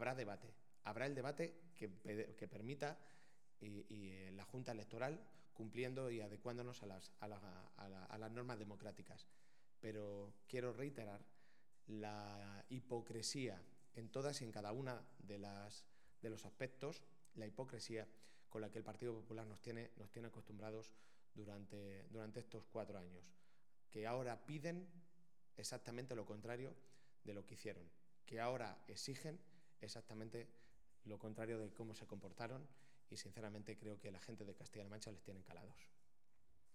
habrá debate. Habrá el debate que permita y la Junta Electoral cumpliendo y adecuándonos a las normas democráticas. Pero quiero reiterar la hipocresía en todas y en cada una de los aspectos, la hipocresía con la que el Partido Popular nos tiene acostumbrados durante estos 4 años, que ahora piden exactamente lo contrario de lo que hicieron, que ahora exigen exactamente lo contrario de cómo se comportaron, y sinceramente creo que la gente de Castilla-La Mancha les tienen calados.